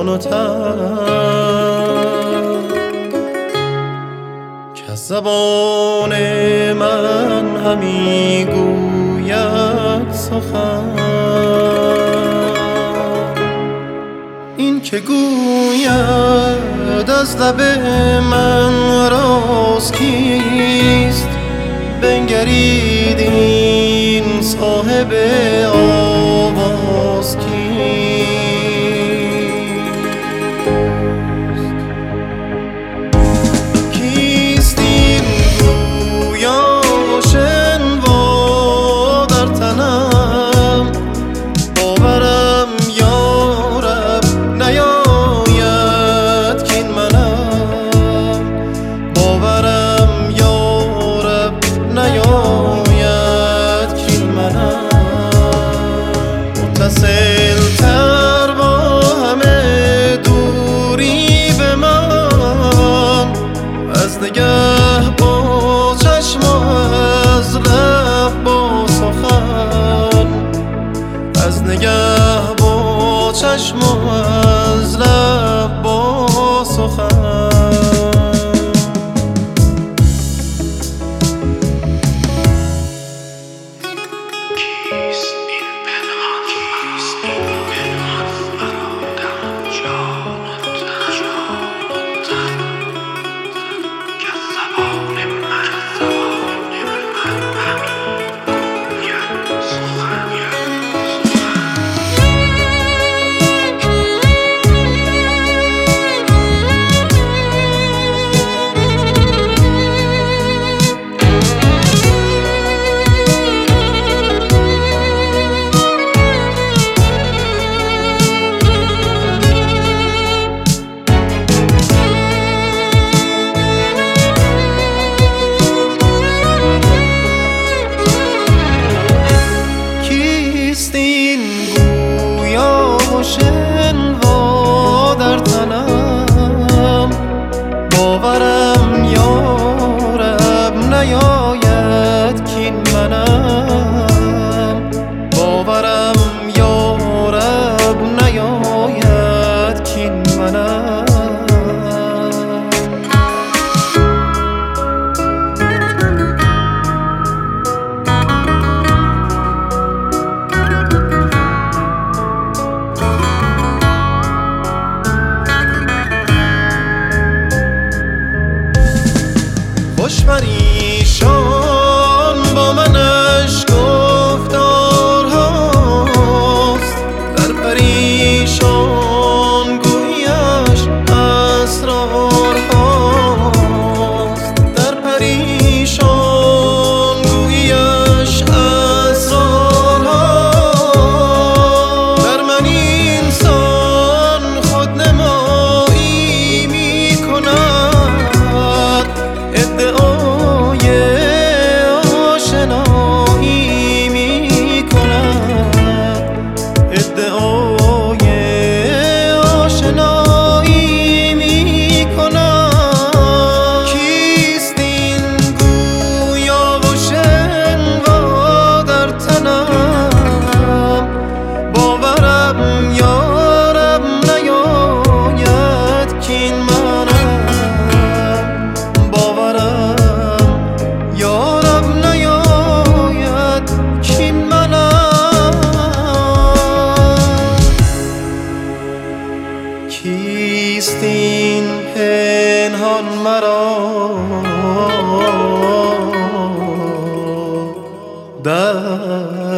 جان و تن، که زبان من همی گوید سخن. این که گوید از لب من راز کیست؟ بنگرید این صاحب آواز کیست؟ کیست این گویا شنوا در تنم؟ باورم یارب نیاید کین منم، باورم یارب نیاید کین منم. متصل تر با همه دوری به من، از نگه با چشم و از لب با سخن، از نگه با چشم و از لب با سخن. شنوا در تنم، باورم یارب نیاید کین منم، باورم یارب نیاید کین منم. خوش پریشان با منش گفتارهاست، در پریشان گویش اسرارهاست، در پریشان گویش اسرارهاست. در من اینسان خودنمایی می کند، ادعای آشنایی می کند، ادعای آشنایی می کند. کیست این گویا و شنوا در تنم؟ باورم یارب نیاید کین منم، باورم یارب نیاید کین منم. کیست این پنهان مرا در